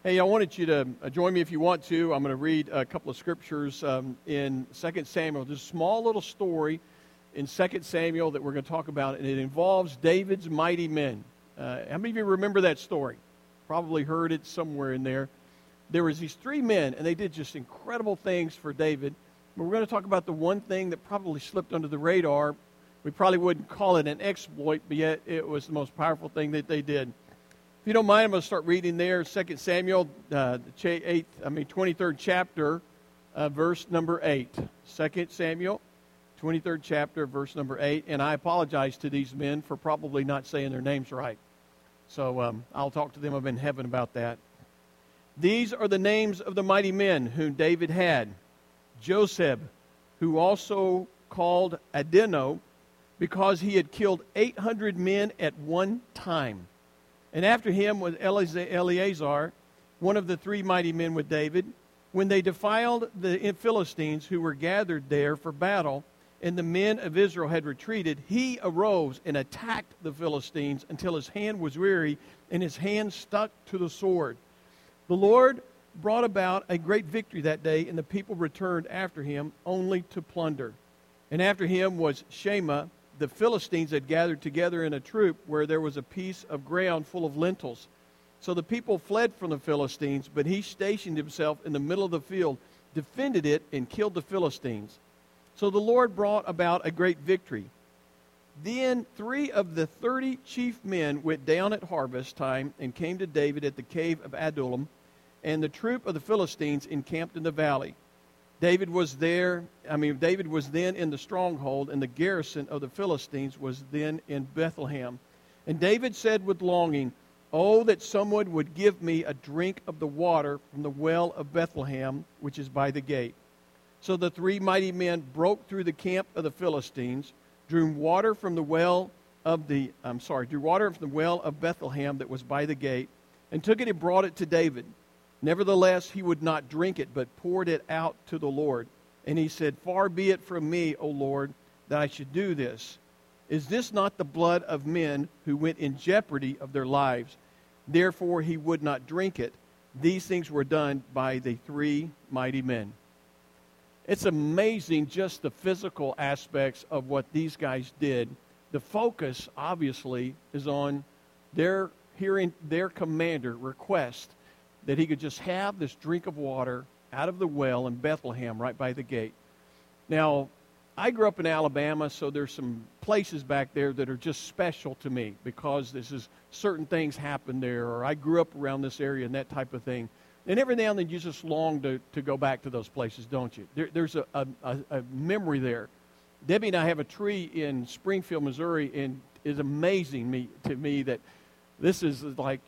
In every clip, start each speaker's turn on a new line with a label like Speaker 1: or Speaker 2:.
Speaker 1: Hey, I wanted you to join me if you want to. I'm going to read a couple of scriptures in 2 Samuel. There's a small little story in 2 Samuel that we're going to talk about, and it involves David's mighty men. How many of you remember that story? Probably heard it somewhere in there. There was these three men, and they did just incredible things for David. But we're going to talk about the one thing that probably slipped under the radar. We probably wouldn't call it an exploit, but yet it was the most powerful thing that they did. If you don't mind, I'm going to start reading there, 2 Samuel, 23rd chapter, verse number 8. 2 Samuel, 23rd chapter, verse number 8. And I apologize to these men for probably not saying their names right. So I'll talk to them up in heaven about that. These are the names of the mighty men whom David had. Joseb, who also called Adino, because he had killed 800 men at one time. And after him was Eleazar, one of the three mighty men with David. When they defiled the Philistines who were gathered there for battle, and the men of Israel had retreated, he arose and attacked the Philistines until his hand was weary and his hand stuck to the sword. The Lord brought about a great victory that day, and the people returned after him only to plunder. And after him was Shema. The Philistines had gathered together in a troop where there was a piece of ground full of lentils. So the people fled from the Philistines, but he stationed himself in the middle of the field, defended it, and killed the Philistines. So the Lord brought about a great victory. Then 3 of the 30 chief men went down at harvest time and came to David at the cave of Adullam, and the troop of the Philistines encamped in the valley. David was then in the stronghold, and the garrison of the Philistines was then in Bethlehem. And David said with longing, "Oh, that someone would give me a drink of the water from the well of Bethlehem, which is by the gate." So the 3 mighty men broke through the camp of the Philistines, drew water from the well of Bethlehem that was by the gate, and took it and brought it to David. Nevertheless, he would not drink it, but poured it out to the Lord. And he said, "Far be it from me, O Lord, that I should do this. Is this not the blood of men who went in jeopardy of their lives?" Therefore he would not drink it. These things were done by the 3 mighty men. It's amazing just the physical aspects of what these guys did. The focus, obviously, is on their hearing their commander request that he could just have this drink of water out of the well in Bethlehem right by the gate. Now, I grew up in Alabama, so there's some places back there that are just special to me because certain things happen there, or I grew up around this area and that type of thing. And every now and then you just long to go back to those places, don't you? There's a memory there. Debbie and I have a tree in Springfield, Missouri, and it's amazing to me that this is like,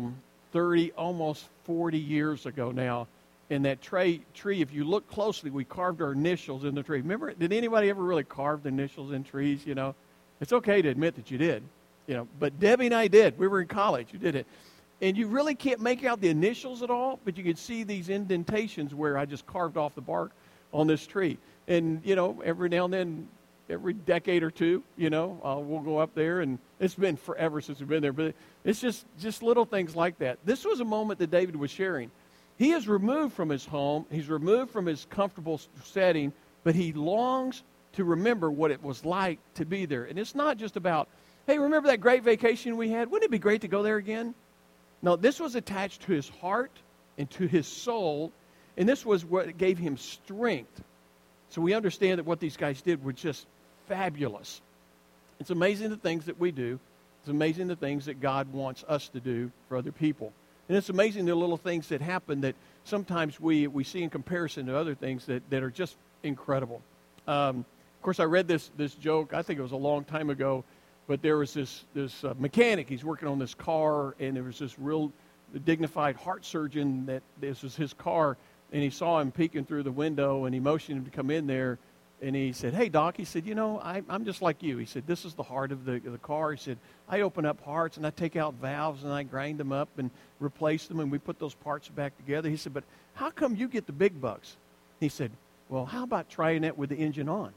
Speaker 1: 30, almost 40 years ago now. And that tree, if you look closely, we carved our initials in the tree. Remember, did anybody ever really carve the initials in trees, It's okay to admit that you did, But Debbie and I did. We were in college. You did it. And you really can't make out the initials at all, but you can see these indentations where I just carved off the bark on this tree. And, every now and then, every decade or two, we'll go up there, and it's been forever since we've been there, but it's just little things like that. This was a moment that David was sharing. He is removed from his home, he's removed from his comfortable setting, but he longs to remember what it was like to be there. And it's not just about, hey, remember that great vacation we had? Wouldn't it be great to go there again? No, this was attached to his heart and to his soul, and this was what gave him strength. So we understand that what these guys did were just fabulous. It's amazing the things that we do. It's amazing the things that God wants us to do for other people. And it's amazing the little things that happen that sometimes we see in comparison to other things that are just incredible. Of course, I read this joke, I think it was a long time ago, but there was this mechanic. He's working on this car, and there was this real dignified heart surgeon that this was his car, and he saw him peeking through the window, and he motioned him to come in there. And he said, "Hey, Doc," he said, I'm just like you. He said, "This is the heart of the car." He said, "I open up hearts, and I take out valves, and I grind them up and replace them, and we put those parts back together." He said, "But how come you get the big bucks?" He said, "Well, how about trying that with the engine on?"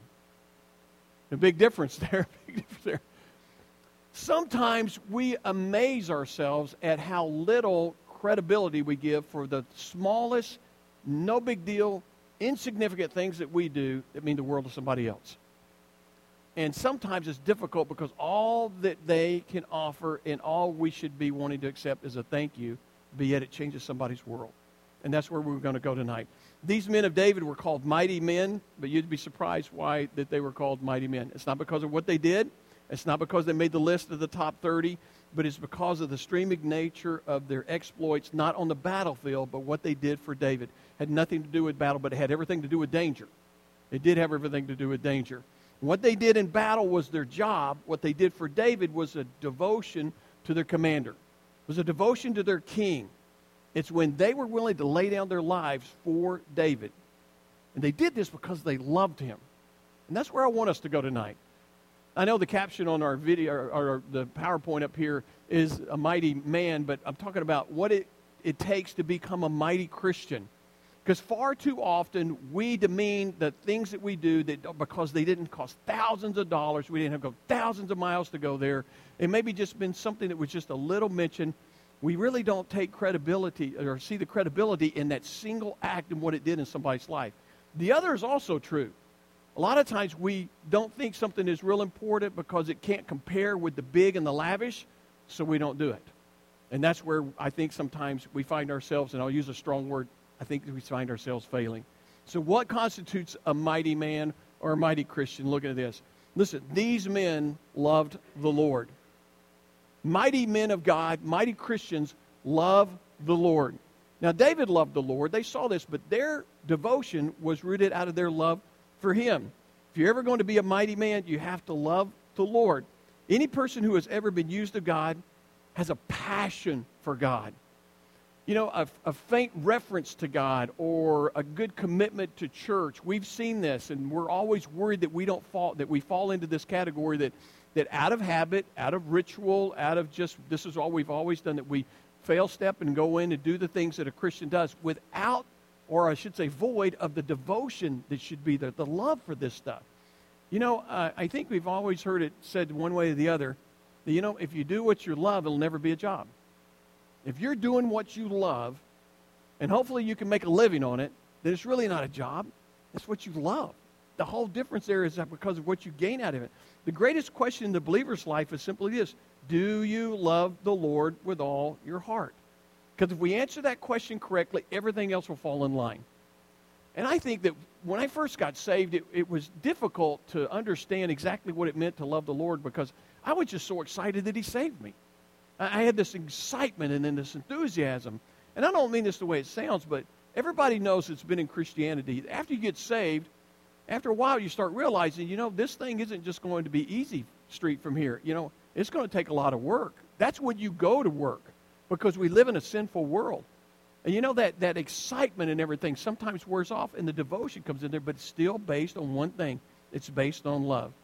Speaker 1: A big difference there. Sometimes we amaze ourselves at how little credibility we give for the smallest, no big deal, insignificant things that we do that mean the world to somebody else. And sometimes it's difficult because all that they can offer and all we should be wanting to accept is a thank you, but yet it changes somebody's world. And that's where we're going to go tonight. These men of David were called mighty men, but you'd be surprised why that they were called mighty men. It's not because of what they did. It's not because they made the list of the top 30, but it's because of the streaming nature of their exploits, not on the battlefield, but what they did for David. Had nothing to do with battle, but it had everything to do with danger. It did have everything to do with danger. What they did in battle was their job. What they did for David was a devotion to their commander. It was a devotion to their king. It's when they were willing to lay down their lives for David. And they did this because they loved him. And that's where I want us to go tonight. I know the caption on our video, or the PowerPoint up here, is a mighty man, but I'm talking about what it takes to become a mighty Christian. Because far too often we demean the things that we do that because they didn't cost thousands of dollars, we didn't have to go thousands of miles to go there. It maybe just been something that was just a little mention. We really don't take credibility or see the credibility in that single act and what it did in somebody's life. The other is also true. A lot of times we don't think something is real important because it can't compare with the big and the lavish, so we don't do it. And that's where I think sometimes we find ourselves, and I'll use a strong word, I think we find ourselves failing. So what constitutes a mighty man or a mighty Christian? Look at this. Listen, these men loved the Lord. Mighty men of God, mighty Christians love the Lord. Now, David loved the Lord. They saw this, but their devotion was rooted out of their love for him. If you're ever going to be a mighty man, you have to love the Lord. Any person who has ever been used of God has a passion for God. You know, a faint reference to God or a good commitment to church. We've seen this, and we're always worried that we fall into this category that out of habit, out of ritual, out of just this is all we've always done, that we fail step and go in and do the things that a Christian does without, or I should say void, of the devotion that should be there, the love for this stuff. You know, I think we've always heard it said one way or the other, that, you know, if you do what you love, it'll never be a job. If you're doing what you love, and hopefully you can make a living on it, then it's really not a job. It's what you love. The whole difference there is that because of what you gain out of it. The greatest question in the believer's life is simply this: do you love the Lord with all your heart? Because if we answer that question correctly, everything else will fall in line. And I think that when I first got saved, it was difficult to understand exactly what it meant to love the Lord because I was just so excited that He saved me. I had this excitement and then this enthusiasm. And I don't mean this the way it sounds, but everybody knows it's been in Christianity. After you get saved, after a while you start realizing, you know, this thing isn't just going to be easy street from here. You know, it's going to take a lot of work. That's when you go to work because we live in a sinful world. And you know that excitement and everything sometimes wears off and the devotion comes in there, but it's still based on one thing. It's based on love.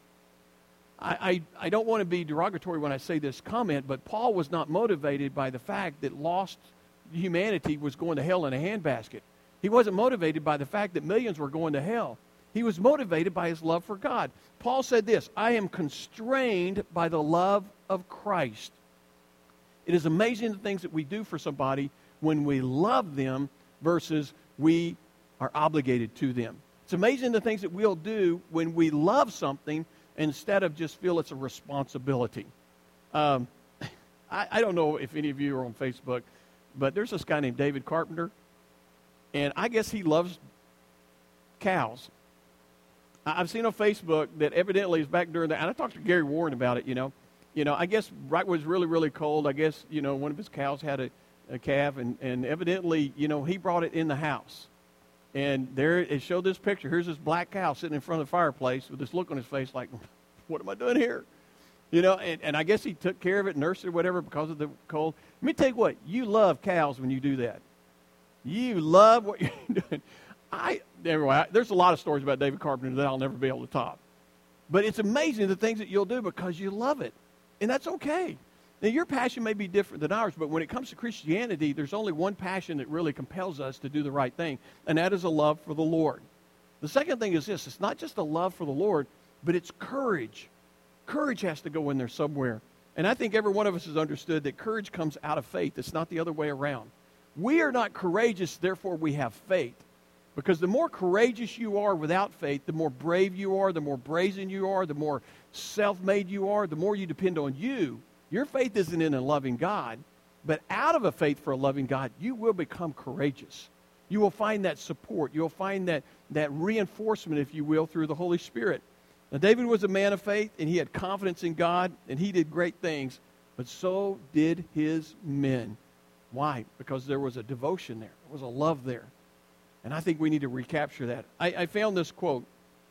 Speaker 1: I don't want to be derogatory when I say this comment, but Paul was not motivated by the fact that lost humanity was going to hell in a handbasket. He wasn't motivated by the fact that millions were going to hell. He was motivated by his love for God. Paul said this: I am constrained by the love of Christ. It is amazing the things that we do for somebody when we love them versus we are obligated to them. It's amazing the things that we'll do when we love something instead of just feel it's a responsibility. I don't know if any of you are on Facebook, but there's this guy named David Carpenter, and I guess he loves cows. I've seen on Facebook that evidently is back during that, and I talked to Gary Warren about it, you know, I guess right when it was really, really cold, I guess, you know, one of his cows had a calf, and evidently, you know, he brought it in the house. And there it showed this picture. Here's this black cow sitting in front of the fireplace with this look on his face like, what am I doing here? You know, and I guess he took care of it, nursed it, whatever, because of the cold. Let me tell you what, you love cows when you do that. You love what you're doing. Anyway, there's a lot of stories about David Carpenter that I'll never be able to top. But it's amazing the things that you'll do because you love it. And that's okay. Now, your passion may be different than ours, but when it comes to Christianity, there's only one passion that really compels us to do the right thing, and that is a love for the Lord. The second thing is this: it's not just a love for the Lord, but it's courage. Courage has to go in there somewhere. And I think every one of us has understood that courage comes out of faith. It's not the other way around. We are not courageous, therefore we have faith. Because the more courageous you are without faith, the more brave you are, the more brazen you are, the more self-made you are, the more you depend on you. Your faith isn't in a loving God, but out of a faith for a loving God, you will become courageous. You will find that support. You'll find that reinforcement, if you will, through the Holy Spirit. Now, David was a man of faith, and he had confidence in God, and he did great things, but so did his men. Why? Because there was a devotion there. There was a love there. And I think we need to recapture that. I found this quote.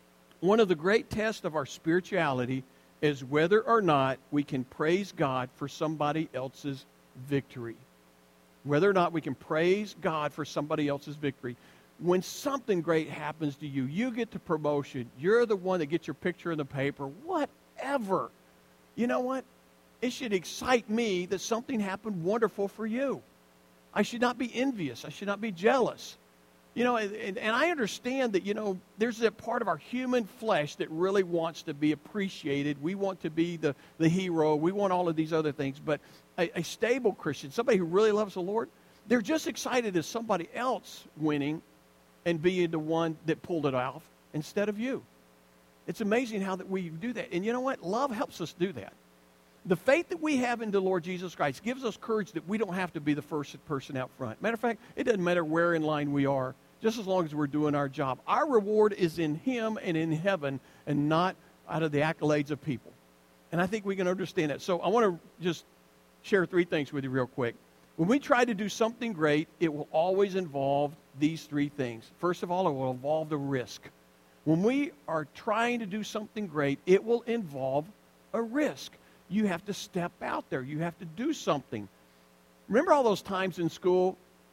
Speaker 1: One of the great tests of our spirituality is whether or not we can praise God for somebody else's victory. Whether or not we can praise God for somebody else's victory. When something great happens to you, you get the promotion, you're the one that gets your picture in the paper, whatever. You know what? It should excite me that something happened wonderful for you. I should not be envious. I should not be jealous. You know, and I understand that, you know, there's that part of our human flesh that really wants to be appreciated. We want to be the hero. We want all of these other things. But a stable Christian, somebody who really loves the Lord, they're just excited as somebody else winning and being the one that pulled it off instead of you. It's amazing how that we do that. And you know what? Love helps us do that. The faith that we have in the Lord Jesus Christ gives us courage that we don't have to be the first person out front. Matter of fact, it doesn't matter where in line we are, just as long as we're doing our job. Our reward is in Him and in heaven and not out of the accolades of people. And I think we can understand that. So I want to just share 3 things with you real quick. When we try to do something great, it will always involve these 3 things. First of all, it will involve the risk. When we are trying to do something great, it will involve a risk. You have to step out there. You have to do something. Remember all those times in school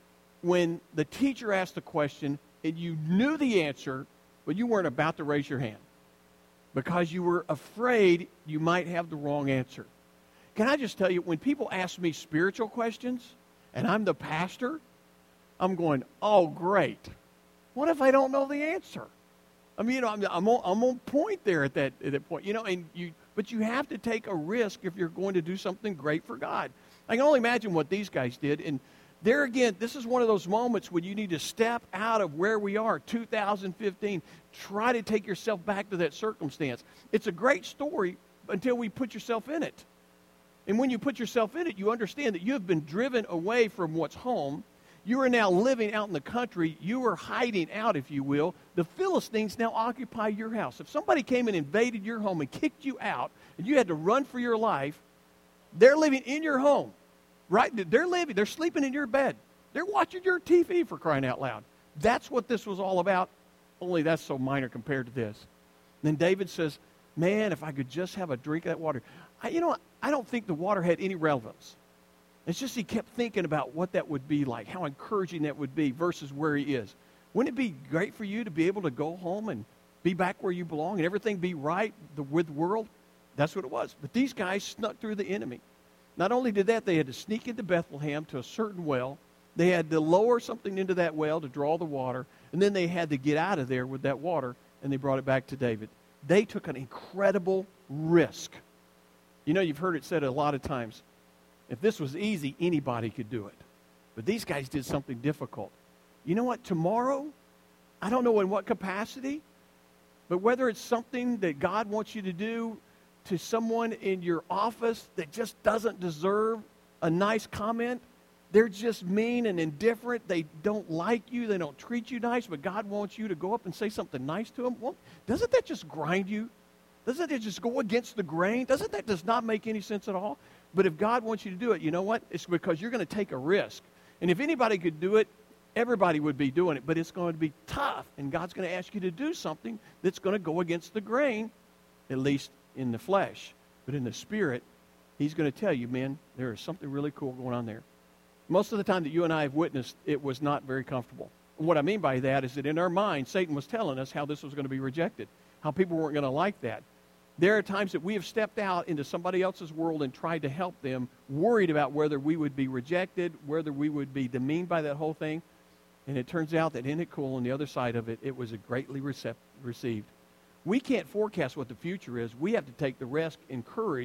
Speaker 1: when the teacher asked a question and you knew the answer, but you weren't about to raise your hand because you were afraid you might have the wrong answer? Can I just tell you, when people ask me spiritual questions and I'm the pastor, I'm going, oh, great. What if I don't know the answer? I mean, you know, I'm on point there at that point. You know, but you have to take a risk if you're going to do something great for God. I can only imagine what these guys did. And there again, this is one of those moments when you need to step out of where we are, 2015. Try to take yourself back to that circumstance. It's a great story until we put yourself in it. And when you put yourself in it, you understand that you have been driven away from what's home. You are now living out in the country. You are hiding out, if you will. The Philistines now occupy your house. If somebody came and invaded your home and kicked you out, and you had to run for your life, they're living in your home, right? They're sleeping in your bed. They're watching your TV, for crying out loud. That's what this was all about, only that's so minor compared to this. And then David says, man, if I could just have a drink of that water. I don't think the water had any relevance. It's just he kept thinking about what that would be like, how encouraging that would be versus where he is. Wouldn't it be great for you to be able to go home and be back where you belong and everything be right with the world? That's what it was. But these guys snuck through the enemy. Not only did that, they had to sneak into Bethlehem to a certain well. They had to lower something into that well to draw the water. And then they had to get out of there with that water, and they brought it back to David. They took an incredible risk. You know, you've heard it said a lot of times, if this was easy, anybody could do it. But these guys did something difficult. You know what? Tomorrow, I don't know in what capacity, but whether it's something that God wants you to do to someone in your office that just doesn't deserve a nice comment, they're just mean and indifferent, they don't like you, they don't treat you nice, but God wants you to go up and say something nice to them, well, doesn't that just grind you? Doesn't that just go against the grain? Doesn't that just not make any sense at all? But if God wants you to do it, you know what? It's because you're going to take a risk. And if anybody could do it, everybody would be doing it. But it's going to be tough. And God's going to ask you to do something that's going to go against the grain, at least in the flesh. But in the spirit, He's going to tell you, man, there is something really cool going on there. Most of the time that you and I have witnessed, it was not very comfortable. And what I mean by that is that in our mind, Satan was telling us how this was going to be rejected, how people weren't going to like that. There are times that we have stepped out into somebody else's world and tried to help them, worried about whether we would be rejected, whether we would be demeaned by that whole thing. And it turns out that in it cool, on the other side of it, it was greatly received. We can't forecast what the future is. We have to take the risk and courage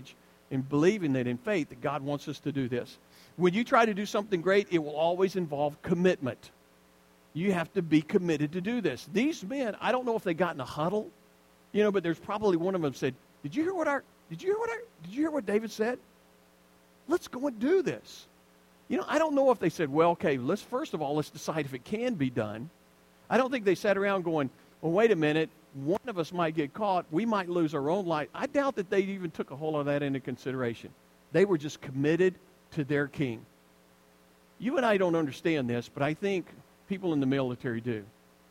Speaker 1: and believing that in faith that God wants us to do this. When you try to do something great, it will always involve commitment. You have to be committed to do this. These men, I don't know if they got in a huddle, but there's probably one of them said, Did you hear what David said? Let's go and do this. I don't know if they said, well, okay, let's decide if it can be done. I don't think they sat around going, well, wait a minute, one of us might get caught, we might lose our own life. I doubt that they even took a whole lot of that into consideration. They were just committed to their king. You and I don't understand this, but I think people in the military do.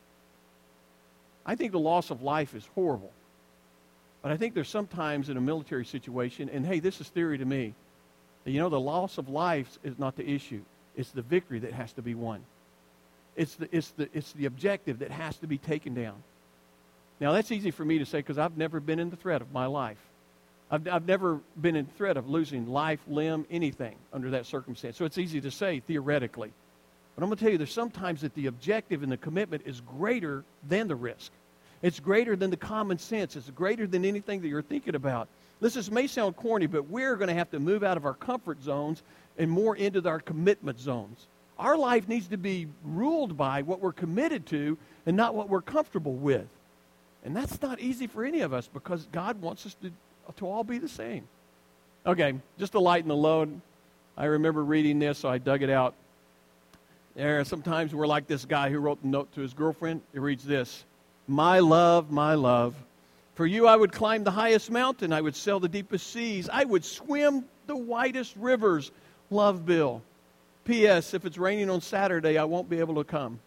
Speaker 1: I think the loss of life is horrible. But I think there's sometimes in a military situation, and hey, this is theory to me, that, the loss of life is not the issue. It's the victory that has to be won. It's the objective that has to be taken down. Now, that's easy for me to say because I've never been in the threat of my life. I've never been in threat of losing life, limb, anything under that circumstance. So it's easy to say theoretically. But I'm going to tell you, there's sometimes that the objective and the commitment is greater than the risk. It's greater than the common sense. It's greater than anything that you're thinking about. This may sound corny, but we're going to have to move out of our comfort zones and more into our commitment zones. Our life needs to be ruled by what we're committed to and not what we're comfortable with. And that's not easy for any of us because God wants us to all be the same. Okay, just to lighten the load, I remember reading this, so I dug it out. Sometimes we're like this guy who wrote the note to his girlfriend. He reads this, my love, for you I would climb the highest mountain. I would sail the deepest seas. I would swim the widest rivers. Love, Bill. P.S. If it's raining on Saturday, I won't be able to come.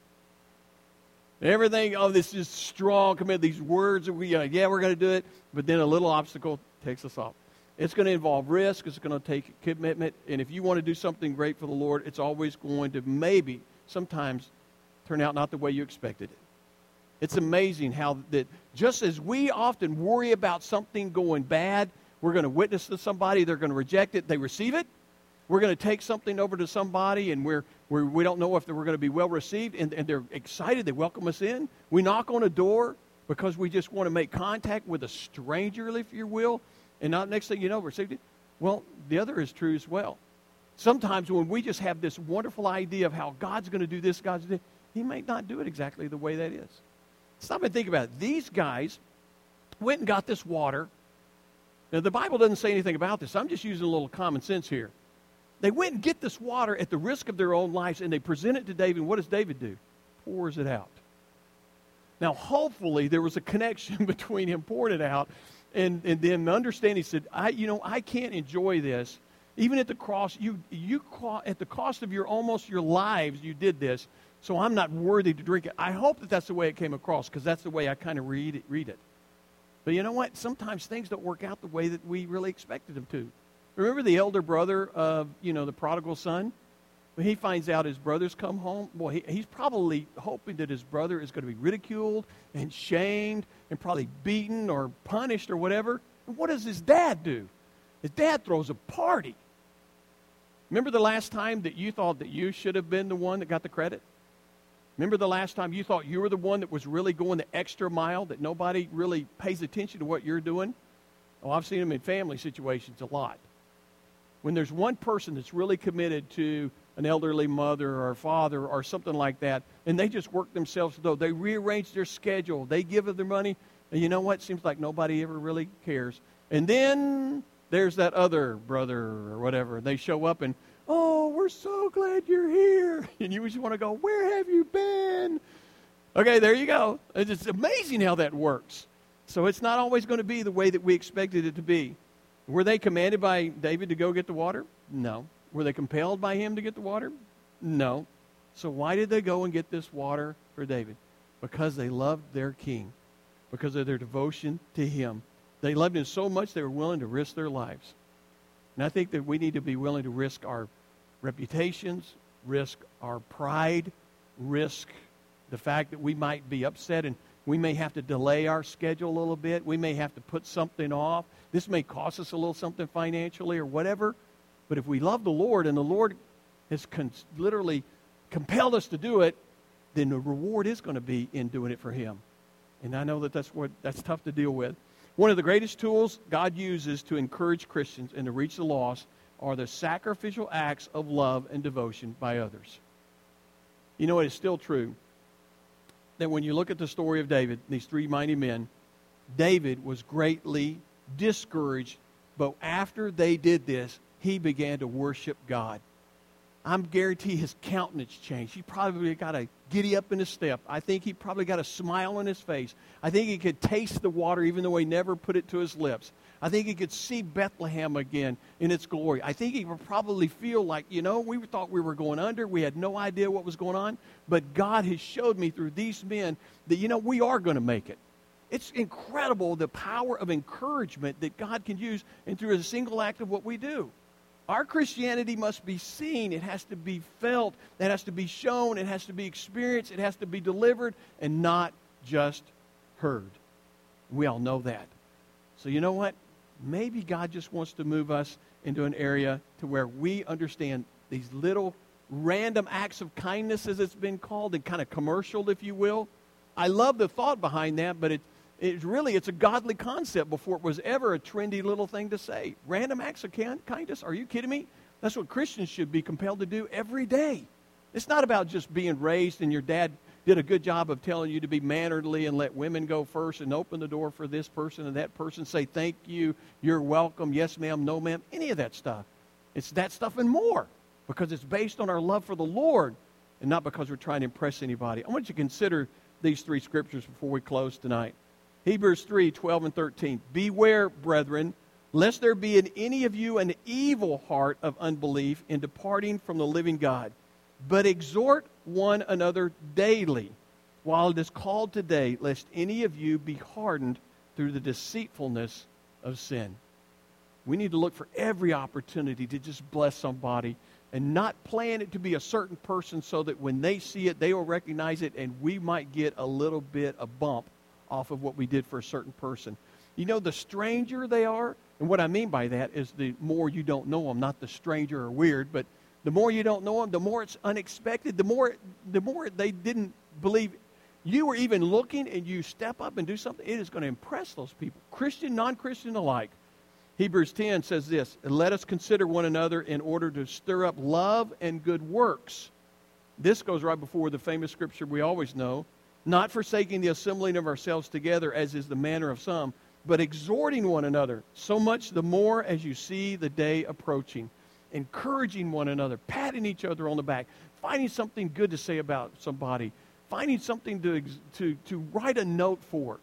Speaker 1: Everything, this is strong commitment. These words, we're going to do it. But then a little obstacle takes us off. It's going to involve risk. It's going to take commitment. And if you want to do something great for the Lord, it's always going to maybe sometimes turn out not the way you expected it. It's amazing how that just as we often worry about something going bad, we're going to witness to somebody, they're going to reject it, they receive it. We're going to take something over to somebody, and we don't know if we're going to be well received, and they're excited. They welcome us in. We knock on a door because we just want to make contact with a stranger, if you will, and not next thing you know, received it. Well, the other is true as well. Sometimes when we just have this wonderful idea of how God's going to do this, God's going to do, He may not do it exactly the way that is. Stop and think about it. These guys went and got this water. Now, the Bible doesn't say anything about this. I'm just using a little common sense here. They went and get this water at the risk of their own lives, and they present it to David. What does David do? Pours it out. Now, hopefully, there was a connection between him pouring it out and them understanding. He said, I can't enjoy this. Even at the cross, at the cost of almost your lives, you did this, so I'm not worthy to drink it. I hope that that's the way it came across, because that's the way I kind of read it. But you know what? Sometimes things don't work out the way that we really expected them to. Remember the elder brother of, the prodigal son? When he finds out his brother's come home, boy, he's probably hoping that his brother is going to be ridiculed and shamed and probably beaten or punished or whatever. And what does his dad do? His dad throws a party. Remember the last time that you thought that you should have been the one that got the credit? Remember the last time you thought you were the one that was really going the extra mile, that nobody really pays attention to what you're doing? Oh, I've seen them in family situations a lot. When there's one person that's really committed to an elderly mother or father or something like that, and they just work themselves to do, they rearrange their schedule, they give them their money, and you know what? It seems like nobody ever really cares. And then there's that other brother or whatever. They show up and, oh, we're so glad you're here. And you just want to go, where have you been? Okay, there you go. It's amazing how that works. So it's not always going to be the way that we expected it to be. Were they commanded by David to go get the water? No. Were they compelled by him to get the water? No. So why did they go and get this water for David? Because they loved their king. Because of their devotion to him. They loved him so much they were willing to risk their lives. And I think that we need to be willing to risk our reputations, risk our pride, risk the fact that we might be upset and we may have to delay our schedule a little bit. We may have to put something off. This may cost us a little something financially or whatever. But if we love the Lord and the Lord has literally compelled us to do it, then the reward is going to be in doing it for him. And I know that that's tough to deal with. One of the greatest tools God uses to encourage Christians and to reach the lost are the sacrificial acts of love and devotion by others. You know, it is still true that when you look at the story of David, these three mighty men, David was greatly discouraged, but after they did this, he began to worship God. I'm guarantee his countenance changed. He probably got a giddy up in his step. I think he probably got a smile on his face. I think he could taste the water even though he never put it to his lips. I think he could see Bethlehem again in its glory. I think he would probably feel like, we thought we were going under. We had no idea what was going on. But God has showed me through these men that, we are going to make it. It's incredible the power of encouragement that God can use and through a single act of what we do. Our Christianity must be seen. It has to be felt. It has to be shown. It has to be experienced. It has to be delivered and not just heard. We all know that. So you know what? Maybe God just wants to move us into an area to where we understand these little random acts of kindness, as it's been called, and kind of commercial, if you will. I love the thought behind that, but it's a godly concept before it was ever a trendy little thing to say. Random acts of kindness? Are you kidding me? That's what Christians should be compelled to do every day. It's not about just being raised and your dad did a good job of telling you to be mannerly and let women go first and open the door for this person and that person. Say thank you, you're welcome, yes ma'am, no ma'am, any of that stuff. It's that stuff and more because it's based on our love for the Lord and not because we're trying to impress anybody. I want you to consider these three scriptures before we close tonight. Hebrews 3:12 and 13. Beware, brethren, lest there be in any of you an evil heart of unbelief in departing from the living God. But exhort one another daily, while it is called today, lest any of you be hardened through the deceitfulness of sin. We need to look for every opportunity to just bless somebody and not plan it to be a certain person so that when they see it, they will recognize it and we might get a little bit of bump off of what we did for a certain person. The stranger they are, and what I mean by that is the more you don't know them, not the stranger or weird, but the more you don't know them, the more it's unexpected, the more they didn't believe you were even looking and you step up and do something, it is going to impress those people, Christian, non-Christian alike. Hebrews 10 says this, let us consider one another in order to stir up love and good works. This goes right before the famous scripture we always know, not forsaking the assembling of ourselves together, as is the manner of some, but exhorting one another, so much the more as you see the day approaching, encouraging one another, patting each other on the back, finding something good to say about somebody, finding something to write a note for.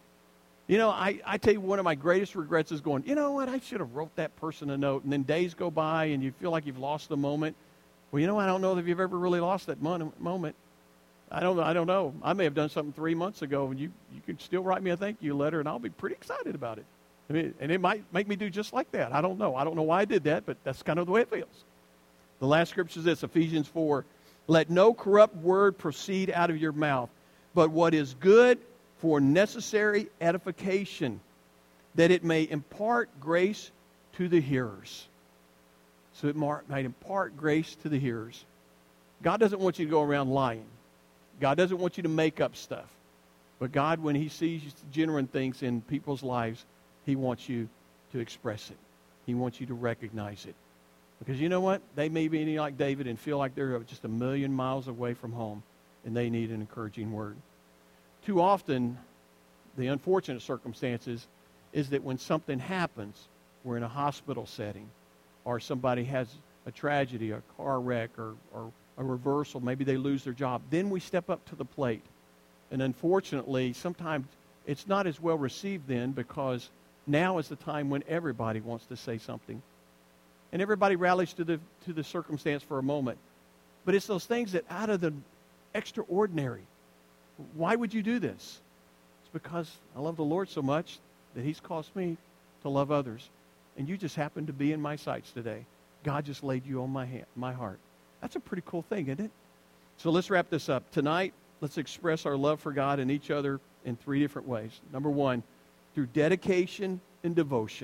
Speaker 1: I tell you, one of my greatest regrets is going, you know what, I should have wrote that person a note, and then days go by and you feel like you've lost the moment. Well, I don't know if you've ever really lost that moment. I don't know. I may have done something 3 months ago, and you can still write me a thank you letter, and I'll be pretty excited about it. And it might make me do just like that. I don't know. I don't know why I did that, but that's kind of the way it feels. The last scripture is this, Ephesians 4. Let no corrupt word proceed out of your mouth, but what is good for necessary edification, that it may impart grace to the hearers. So it might impart grace to the hearers. God doesn't want you to go around lying. God doesn't want you to make up stuff. But God, when He sees genuine things in people's lives, He wants you to express it. He wants you to recognize it. Because you know what? They may be like David and feel like they're just a million miles away from home, and they need an encouraging word. Too often, the unfortunate circumstances is that when something happens, we're in a hospital setting, or somebody has a tragedy, a car wreck, or a reversal, maybe they lose their job, then we step up to the plate. And unfortunately, sometimes it's not as well received then because now is the time when everybody wants to say something. And everybody rallies to the circumstance for a moment. But it's those things that out of the extraordinary. Why would you do this? It's because I love the Lord so much that He's caused me to love others. And you just happen to be in my sights today. God just laid you on my heart. That's a pretty cool thing, isn't it? So let's wrap this up. Tonight, let's express our love for God and each other in 3 different ways. Number 1, through dedication and devotion,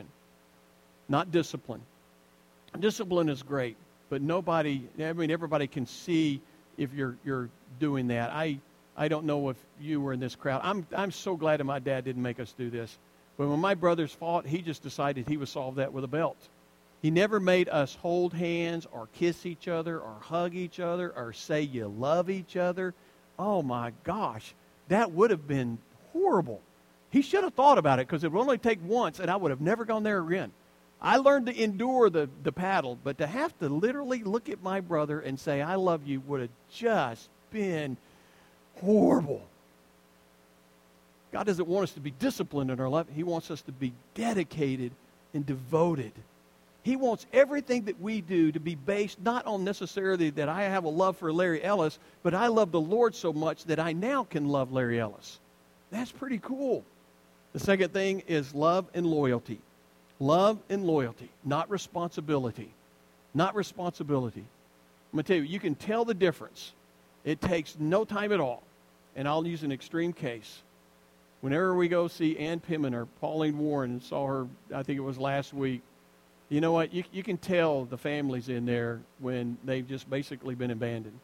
Speaker 1: not discipline. Discipline is great, but everybody can see if you're doing that. I don't know if you were in this crowd. I'm so glad that my dad didn't make us do this. But when my brothers fought, he just decided he would solve that with a belt. He never made us hold hands or kiss each other or hug each other or say you love each other. Oh, my gosh. That would have been horrible. He should have thought about it because it would only take once, and I would have never gone there again. I learned to endure the paddle, but to have to literally look at my brother and say, I love you, would have just been horrible. God doesn't want us to be disciplined in our life. He wants us to be dedicated and devoted. He wants everything that we do to be based not on necessarily that I have a love for Larry Ellis, but I love the Lord so much that I now can love Larry Ellis. That's pretty cool. The second thing is love and loyalty. Love and loyalty, not responsibility. Not responsibility. I'm going to tell you, you can tell the difference. It takes no time at all. And I'll use an extreme case. Whenever we go see Ann Pittman or Pauline Warren and saw her, I think it was last week, you know what? You can tell the families in there when they've just basically been abandoned.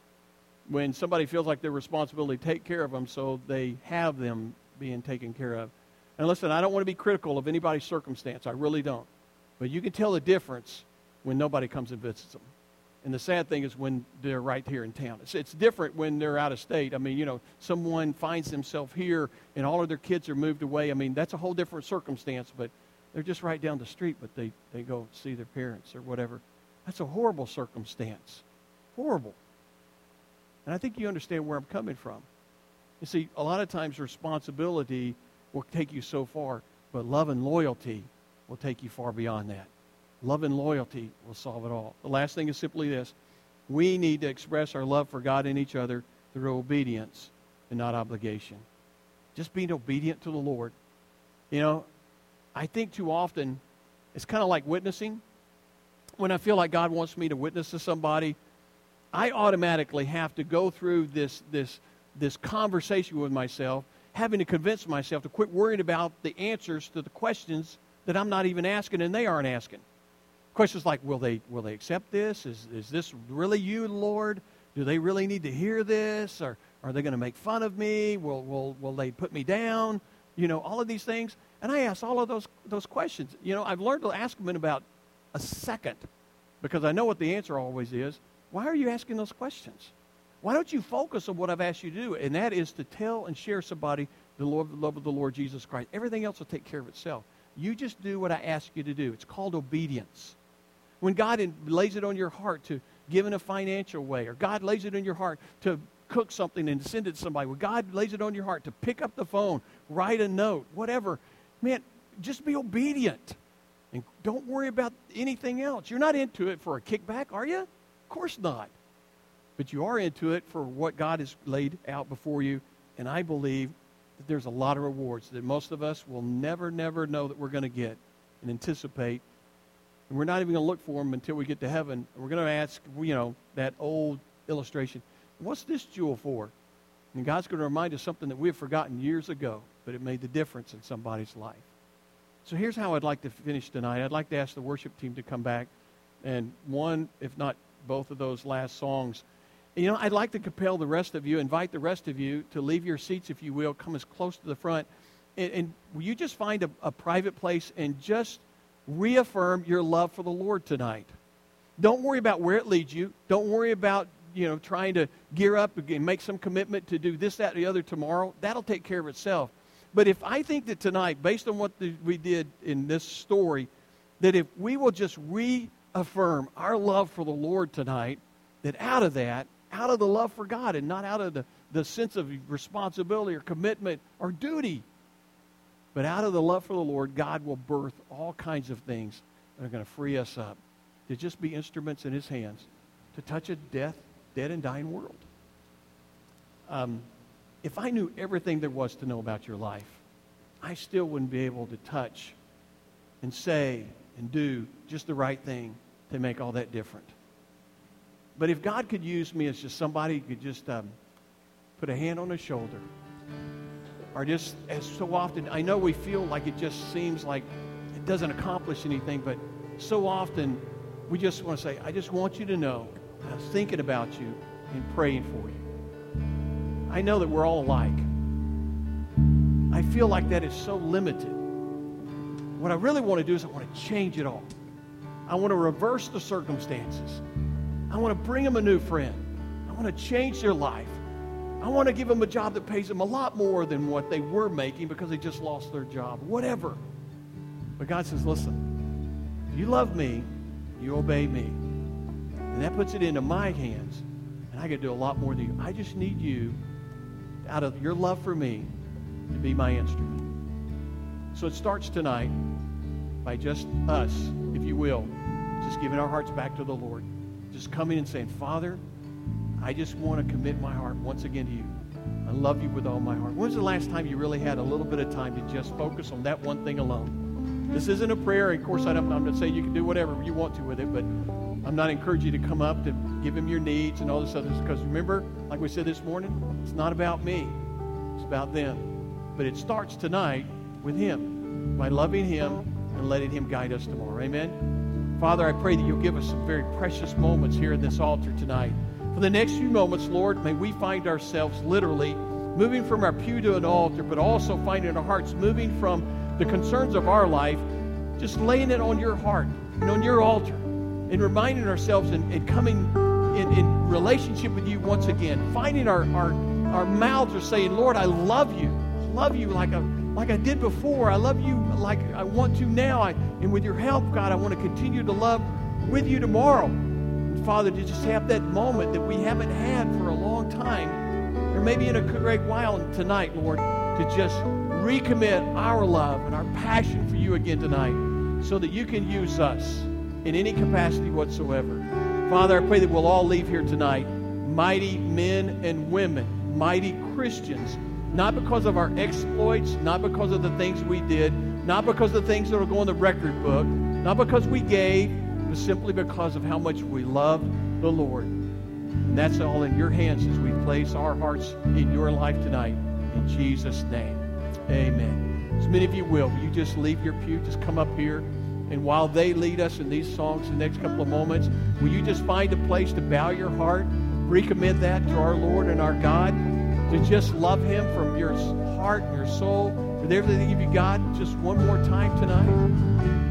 Speaker 1: When somebody feels like their responsibility to take care of them, so they have them being taken care of. And listen, I don't want to be critical of anybody's circumstance. I really don't. But you can tell the difference when nobody comes and visits them. And the sad thing is when they're right here in town. It's different when they're out of state. I mean, you know, someone finds themselves here and all of their kids are moved away. I mean, that's a whole different circumstance, but they're just right down the street, but they go see their parents or whatever. That's a horrible circumstance. Horrible. And I think you understand where I'm coming from. You see, a lot of times responsibility will take you so far, but love and loyalty will take you far beyond that. Love and loyalty will solve it all. The last thing is simply this. We need to express our love for God and each other through obedience and not obligation. Just being obedient to the Lord. You know, I think too often it's kind of like witnessing. When I feel like God wants me to witness to somebody, I automatically have to go through this conversation with myself, having to convince myself to quit worrying about the answers to the questions that I'm not even asking and they aren't asking. Questions like, will they accept this? Is this really you, Lord? Do they really need to hear this? Or are they going to make fun of me? Will they put me down? You know, all of these things. And I ask all of those questions. You know, I've learned to ask them in about a second because I know what the answer always is. Why are you asking those questions? Why don't you focus on what I've asked you to do? And that is to tell and share somebody the love of the Lord Jesus Christ. Everything else will take care of itself. You just do what I ask you to do. It's called obedience. When God lays it on your heart to give in a financial way, or God lays it on your heart to cook something and send it to somebody, when God lays it on your heart to pick up the phone, write a note, whatever, man, just be obedient. And don't worry about anything else. You're not into it for a kickback, are you? Of course not. But you are into it for what God has laid out before you. And I believe that there's a lot of rewards that most of us will never know that we're going to get and anticipate. And we're not even going to look for them until we get to heaven. And we're going to ask, you know, that old illustration, what's this jewel for? And God's going to remind us something that we have forgotten years ago, but it made the difference in somebody's life. So here's how I'd like to finish tonight. I'd like to ask the worship team to come back and one, if not both of those last songs. And, you know, I'd like to compel the rest of you, invite the rest of you to leave your seats, if you will, come as close to the front. And will you just find a private place and just reaffirm your love for the Lord tonight. Don't worry about where it leads you. Don't worry about, you know, trying to gear up and make some commitment to do this, that, or the other tomorrow. That'll take care of itself. But if I think that tonight, based on what we did in this story, that if we will just reaffirm our love for the Lord tonight, that out of that, out of the love for God and not out of the sense of responsibility or commitment or duty, but out of the love for the Lord, God will birth all kinds of things that are going to free us up to just be instruments in His hands to touch a dead and dying world. If I knew everything there was to know about your life, I still wouldn't be able to touch and say and do just the right thing to make all that different. But if God could use me as just somebody who could just put a hand on his shoulder, or just, as so often, I know we feel like it just seems like it doesn't accomplish anything, but so often we just want to say, I just want you to know I was thinking about you and praying for you. I know that we're all alike. I feel like that is so limited. what I really want to do is I want to change it all. I want to reverse the circumstances. I want to bring them a new friend. I want to change their life. I want to give them a job that pays them a lot more than what they were making because they just lost their job. Whatever. But God says, listen, if you love me, you obey me. And that puts it into my hands. And I can do a lot more than you. I just need you, out of your love for me, to be my instrument. So it starts tonight by just us, if you will, just giving our hearts back to the Lord. Just coming and saying, Father, I just want to commit my heart once again to you. I love you with all my heart. When's the last time you really had a little bit of time to just focus on that one thing alone? This isn't a prayer. Of course, I'm not saying you can do whatever you want to with it, but I'm not encouraging you to come up to give him your needs and all this other stuff. Because remember, like we said this morning, it's not about me. It's about them. But it starts tonight with him, by loving him and letting him guide us tomorrow. Amen? Father, I pray that you'll give us some very precious moments here at this altar tonight. For the next few moments, Lord, may we find ourselves literally moving from our pew to an altar, but also finding our hearts moving from the concerns of our life, just laying it on your heart and on your altar, and reminding ourselves and coming in relationship with you once again. Finding our mouths are saying, Lord, I love you. I love you like I did before. I love you like I want to now. And with your help, God, I want to continue to love with you tomorrow. And Father, to just have that moment that we haven't had for a long time, or maybe in a great while tonight, Lord, to just recommit our love and our passion for you again tonight so that you can use us in any capacity whatsoever. Father, I pray that we'll all leave here tonight mighty men and women, mighty Christians, not because of our exploits, not because of the things we did, not because of the things that will go in the record book, not because we gave, but simply because of how much we loved the Lord. And that's all in your hands as we place our hearts in your life tonight. In Jesus' name, amen. As many of you will you just leave your pew, just come up here, and while they lead us in these songs the next couple of moments, will you just find a place to bow your heart, recommit that to our Lord and our God, to just love him from your heart and your soul, with everything you've got, just one more time tonight?